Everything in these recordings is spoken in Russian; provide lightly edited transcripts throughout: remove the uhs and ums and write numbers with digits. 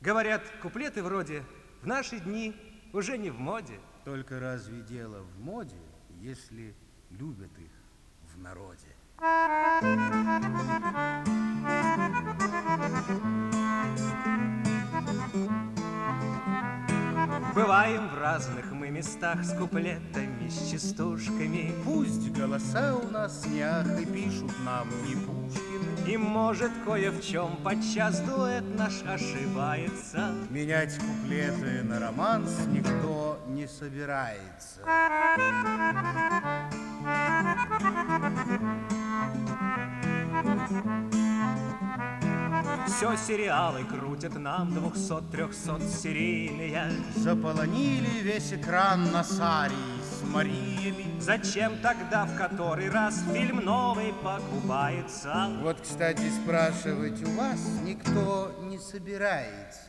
Говорят, куплеты вроде «В наши дни уже не в моде». Только разве дело в моде, если любят их в народе? Бываем в разных мы местах с куплетами, с частушками. Пусть голоса у нас не ах и пишут нам не Пушкин. И может кое в чем подчас дуэт наш ошибается. Менять куплеты на романс никто не собирается. Все сериалы крутят нам 200-300 серийные. Заполонили весь экран на Сарии с Мариями. Зачем тогда в который раз фильм новый покупается? Вот, кстати, спрашивать у вас никто не собирается.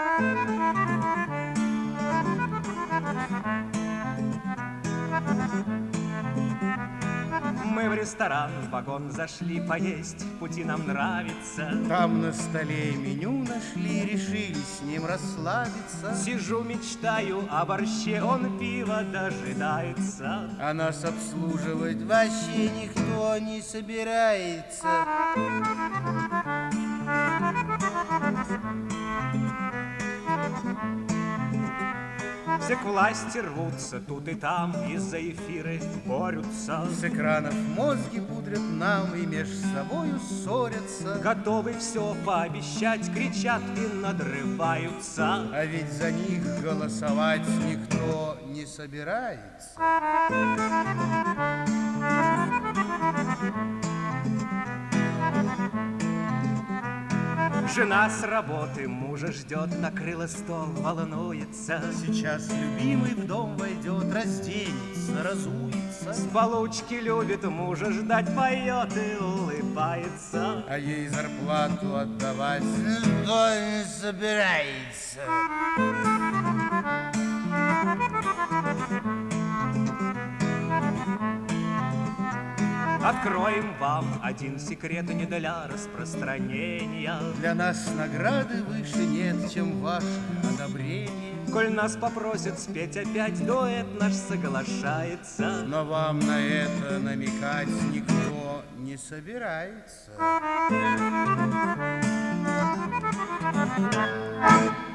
Мы в ресторан, в вагон зашли поесть, в пути нам нравится. Там на столе меню нашли, решили с ним расслабиться. Сижу, мечтаю о борще, он пиво дожидается. А нас обслуживать вообще никто не собирается. Все к власти рвутся тут и там, из-за эфиры борются. С экранов мозги пудрят нам и меж собою ссорятся. Готовы все пообещать, кричат и надрываются. А ведь за них голосовать никто не собирается. Жена с работы мужа ждет, накрыла стол, волнуется. Сейчас любимый в дом войдет, разденется, разуется. С получки любит мужа ждать, поет и улыбается. А ей зарплату отдавать никто не собирается. Откроем вам один секрет не для распространения. Для нас награды выше нет, чем ваше одобрение. Коль нас попросят спеть опять, дуэт наш соглашается. Но вам на это намекать никто не собирается.